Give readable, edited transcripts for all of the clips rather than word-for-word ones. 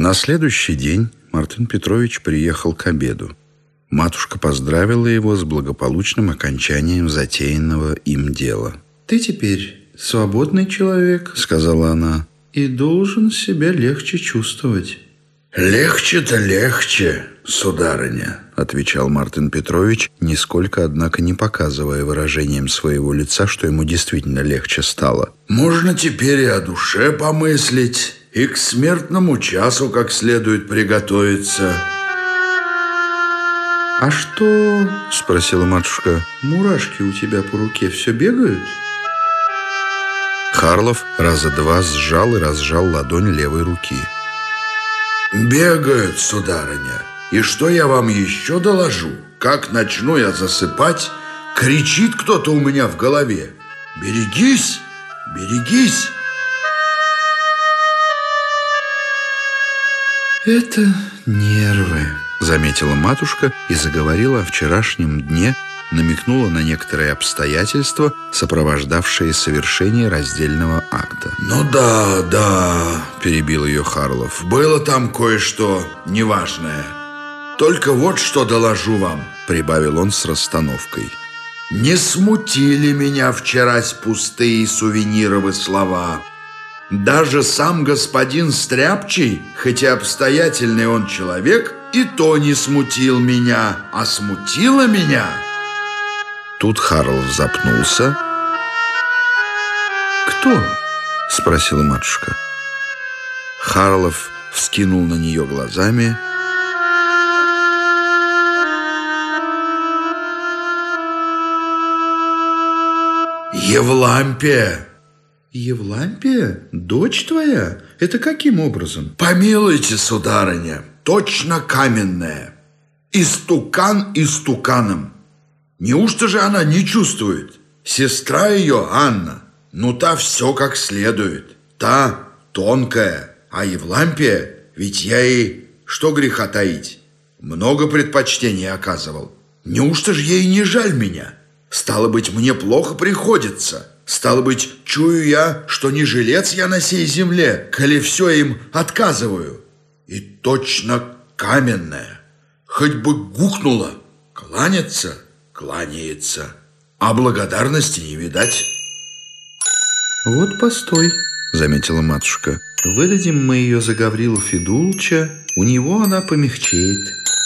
На следующий день Мартын Петрович приехал к обеду. Матушка поздравила его с благополучным окончанием затеянного им дела. «Ты теперь свободный человек, — сказала она, — и должен себя легче чувствовать». «Легче-то легче, сударыня», — отвечал Мартын Петрович, нисколько, однако, не показывая выражением своего лица, что ему действительно легче стало. «Можно теперь и о душе помыслить, и к смертному часу как следует приготовиться». «А что, — спросила матушка, — мурашки у тебя по руке все бегают?» Харлов раза два сжал и разжал ладонь левой руки. «Бегают, сударыня. И что я вам еще доложу? Как начну я засыпать, кричит кто-то у меня в голове: берегись, берегись!» «Это нервы», — заметила матушка и заговорила о вчерашнем дне, намекнула на некоторые обстоятельства, сопровождавшие совершение раздельного акта. «Ну да, — перебил ее Харлов, — было там кое-что неважное. Только вот что доложу вам, — прибавил он с расстановкой. Не смутили меня вчерась пустые сувенировы слова. Даже сам господин Стряпчий, хотя обстоятельный он человек, и то не смутил меня, а смутило меня». Тут Харлов запнулся. «Кто?» — спросила матушка. Харлов вскинул на нее глазами. «Евлампия!» «Евлампия? Дочь твоя? Это каким образом?» «Помилуйте, сударыня, точно каменная. Истукан истуканом. Неужто же она не чувствует? Сестра ее, Анна, ну та все как следует. Та тонкая, а Евлампия, ведь я ей, что греха таить, много предпочтений оказывал. Неужто же ей не жаль меня? Стало быть, мне плохо приходится. Стало быть, чую я, что не жилец я на сей земле, коли все им отказываю. И точно каменная. Хоть бы гукнула, кланяться кланяется, а благодарности не видать». «Вот постой, — заметила матушка, — выдадим мы ее за Гаврилу Федулыча, у него она помягчеет».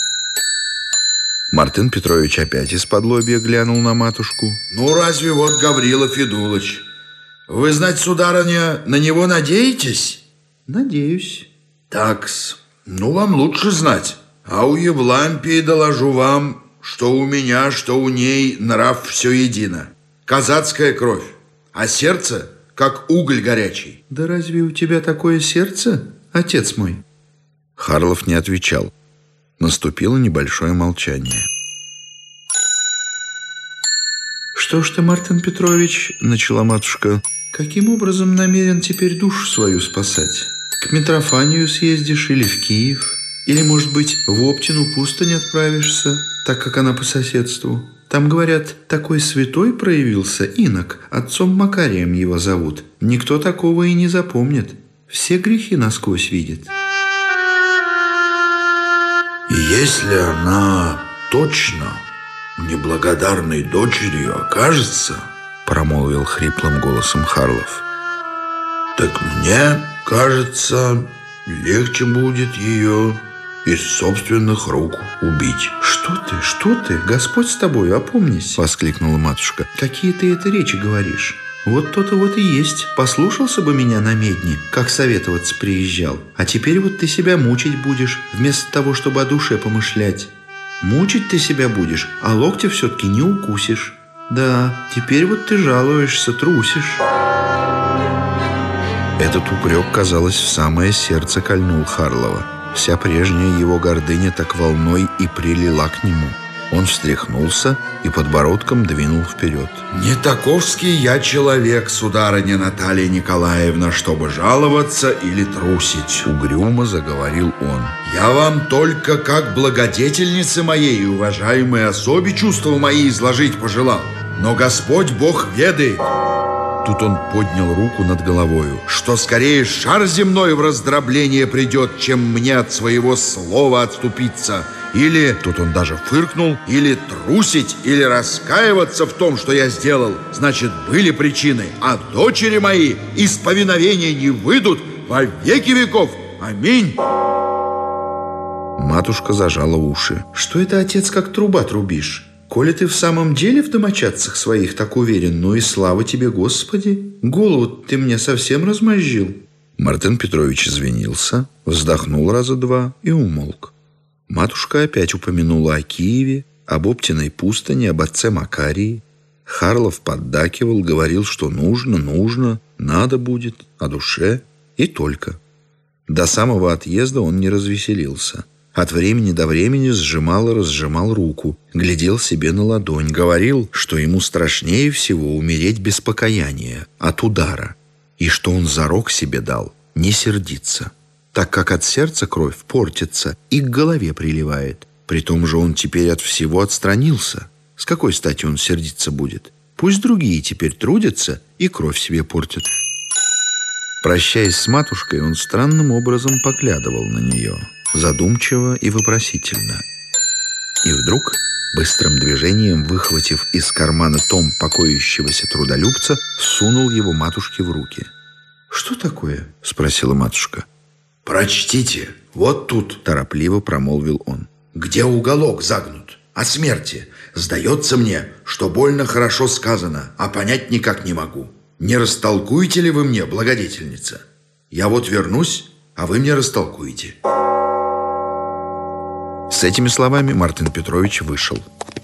Мартын Петрович опять из-подлобья глянул на матушку. «Ну, разве вот Гаврила Федулыч? Вы, знать, сударыня, на него надеетесь?» «Надеюсь». «Так-с, ну, вам лучше знать. А у Евлампии, доложу вам, что у меня, что у ней нрав все едино. Казацкая кровь, а сердце, как уголь горячий». «Да разве у тебя такое сердце, отец мой?» Харлов не отвечал. Наступило небольшое молчание. «Что ж ты, Мартын Петрович, — начала матушка, — каким образом намерен теперь душу свою спасать? К Митрофанию съездишь или в Киев? Или, может быть, в Оптину пустынь отправишься, так как она по соседству? Там, говорят, такой святой проявился, инок, отцом Макарием его зовут. Никто такого и не запомнит. Все грехи насквозь видит». «И если она точно неблагодарной дочерью окажется, — промолвил хриплым голосом Харлов, — так мне кажется, легче будет ее из собственных рук убить». Что ты, Господь с тобой, опомнись!» — воскликнула матушка. «Какие ты это речи говоришь? Вот то-то вот и есть. Послушался бы меня на медне, как советоваться приезжал. А теперь вот ты себя мучить будешь, вместо того, чтобы о душе помышлять. Мучить ты себя будешь, а локтя все-таки не укусишь. Да, теперь вот ты жалуешься, трусишь». Этот упрек, казалось, в самое сердце кольнул Харлова. Вся прежняя его гордыня так волной и прилила к нему. Он встряхнулся и подбородком двинул вперед. «Не таковский я человек, сударыня Наталья Николаевна, чтобы жаловаться или трусить», — угрюмо заговорил он. «Я вам только как благодетельнице моей и уважаемой особе чувства мои изложить пожелал. Но Господь Бог ведает. Тут он поднял руку над головою. «Что скорее шар земной в раздробление придет, чем мне от своего слова отступиться. Или, тут он даже фыркнул, или трусить, или раскаиваться в том, что я сделал. Значит, были причины, а дочери мои из повиновения не выйдут во веки веков. Аминь!» Матушка зажала уши. «Что это, отец, как труба трубишь? Коли ты в самом деле в домочадцах своих так уверен, ну и слава тебе, Господи! Голову ты мне совсем размозжил». Мартын Петрович извинился, вздохнул раза два и умолк. Матушка опять упомянула о Киеве, об Оптиной пустыне, об отце Макарии. Харлов поддакивал, говорил, что нужно, надо будет, о душе и только. До самого отъезда он не развеселился. От времени до времени сжимал и разжимал руку, глядел себе на ладонь, говорил, что ему страшнее всего умереть без покаяния, от удара, и что он зарок себе дал не сердиться, так как от сердца кровь портится и к голове приливает. При том же он теперь от всего отстранился. С какой стати он сердиться будет? Пусть другие теперь трудятся и кровь себе портят. Прощаясь с матушкой, он странным образом поглядывал на нее, задумчиво и вопросительно. И вдруг, быстрым движением выхватив из кармана том покоящегося трудолюбца, сунул его матушке в руки. «Что такое?» — спросила матушка. «Прочтите, вот тут», — торопливо промолвил он. «Где уголок загнут? О смерти. Сдается мне, что больно хорошо сказано, а понять никак не могу. Не растолкуете ли вы мне, благодетельница? Я вот вернусь, а вы мне растолкуете». С этими словами Мартын Петрович вышел.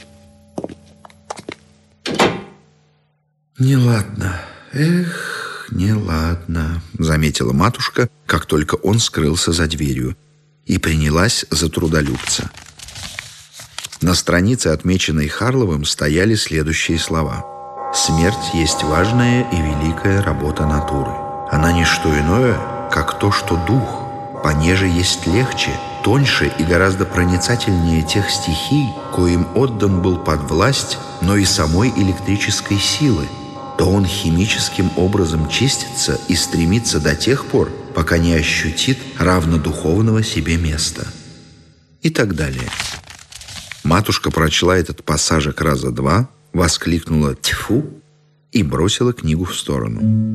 «Неладно, неладно», — заметила матушка, как только он скрылся за дверью, и принялась за трудолюбца. На странице, отмеченной Харловым, стояли следующие слова: «Смерть есть важная и великая работа натуры. Она не что иное, как то, что дух, понеже есть легче, тоньше и гораздо проницательнее тех стихий, коим отдан был под власть, но и самой электрической силы, то он химическим образом чистится и стремится до тех пор, пока не ощутит равнодуховного себе места». И так далее. Матушка прочла этот пассажик раза два, воскликнула «Тьфу!» и бросила книгу в сторону.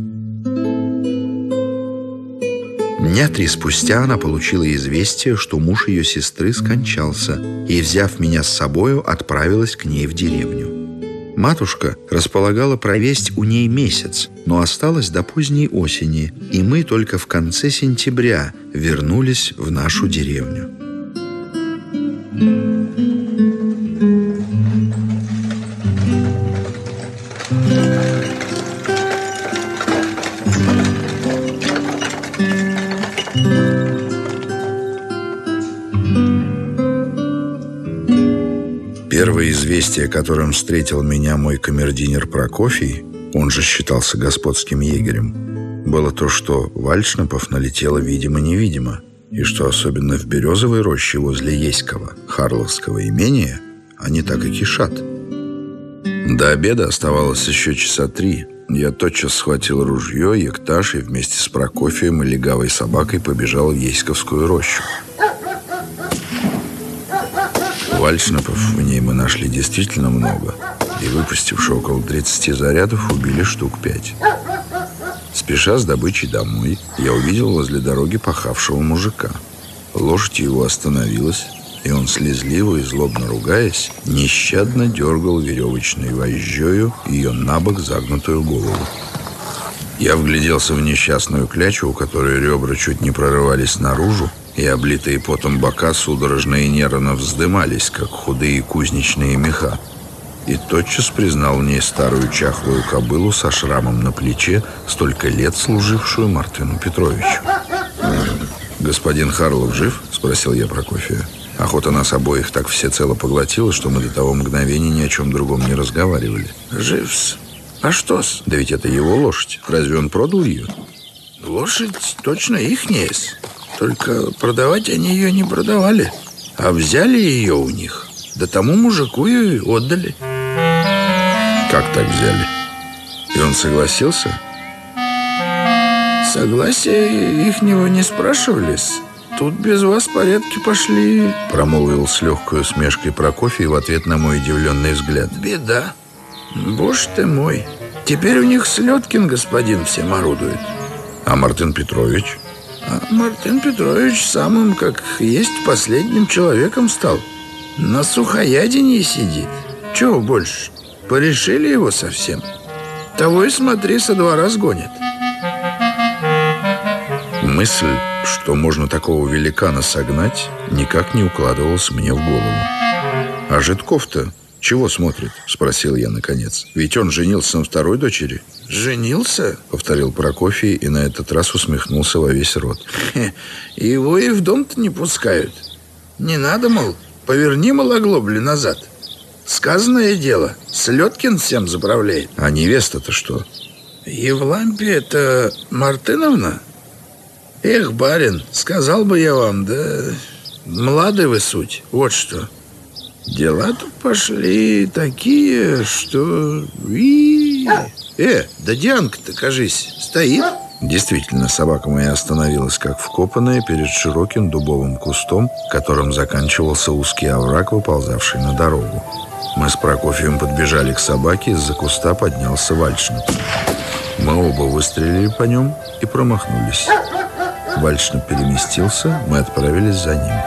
Дня 3 спустя она получила известие, что муж ее сестры скончался, и, взяв меня с собою, отправилась к ней в деревню. Матушка располагала провесть у ней месяц, но осталась до поздней осени, и мы только в конце сентября вернулись в нашу деревню. Первое известие, которым встретил меня мой камердинер Прокофий, он же считался господским егерем, было то, что Вальшнапов налетело видимо-невидимо, и что особенно в березовой роще возле Еськова, Харловского имения, они так и кишат. До обеда оставалось еще часа 3. Я тотчас схватил ружье, ектаж и вместе с Прокофием и легавой собакой побежал в Еськовскую рощу. Вальшнапов в ней мы нашли действительно много, и, выпустивши около 30 зарядов, убили штук 5. Спеша с добычей домой, я увидел возле дороги пахавшего мужика. Лошадь его остановилась, и он, слезливо и злобно ругаясь, нещадно дергал веревочной вожжою ее набок загнутую голову. Я вгляделся в несчастную клячу, у которой ребра чуть не прорывались наружу, и облитые потом бока судорожно и нервно вздымались, как худые кузнечные меха. И тотчас признал в ней старую чахлую кобылу со шрамом на плече, столько лет служившую Мартыну Петровичу. «Господин Харлов жив?» — спросил я Прокофия. Охота нас обоих так всецело поглотила, что мы до того мгновения ни о чем другом не разговаривали. «Жив-с. А что-с? Да ведь это его лошадь. Разве он продал ее?» «Лошадь точно ихняя-с. Только продавать они ее не продавали, а взяли ее у них, да тому мужику и отдали». «Как так взяли? И он согласился? Согласия ихнего не спрашивались. Тут без вас порядки пошли, промолвил с легкой усмешкой Прокофий в ответ на мой удивленный взгляд. Беда. Боже ты мой. Теперь у них Слеткин господин всем орудует. А Мартын Петрович? А Мартын Петрович самым, как есть, последним человеком стал. На сухояденье сидит. Чего больше? Порешили его совсем. Того и смотри, со двора сгонят. Мысль, что можно такого великана согнать, никак не укладывалась мне в голову. «А Житков-то чего смотрит?» — спросил я наконец. «Ведь он женился на второй дочери». «Женился?» — повторил Прокофий и на этот раз усмехнулся во весь рот. Его и в дом-то не пускают. Не надо, мол, поверни малоглобли назад. Сказанное дело, Слеткин всем заправляет. А невеста-то что? Евлампия — это Мартыновна? Эх, барин, сказал бы я вам, да млады вы суть, вот что. Дела тут пошли такие, что... Да Дианка-то, кажись, стоит. Действительно, собака моя остановилась как вкопанная перед широким дубовым кустом, которым заканчивался узкий овраг, выползавший на дорогу. Мы с Прокофием подбежали к собаке, из-за куста поднялся Вальшнап. Мы оба выстрелили по нем и промахнулись. Вальшнап переместился, мы отправились за ним.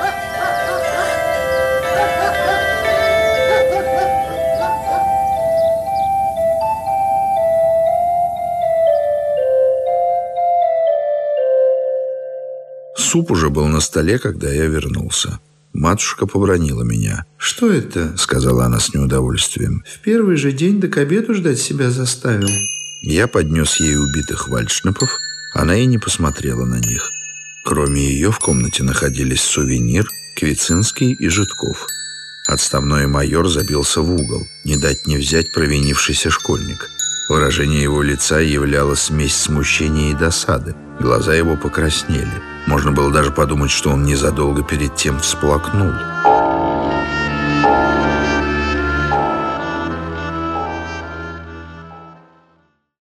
Суп уже был на столе, когда я вернулся. Матушка побранила меня. «Что это?» — сказала она с неудовольствием. «В первый же день до к обеду ждать себя заставил». Я поднес ей убитых вальшнапов. Она и не посмотрела на них. Кроме ее в комнате находились Сувенир, Квицинский и Житков. Отставной майор забился в угол. Не дать не взять провинившийся школьник. Выражение его лица являло смесь смущения и досады. Глаза его покраснели. Можно было даже подумать, что он незадолго перед тем всплакнул.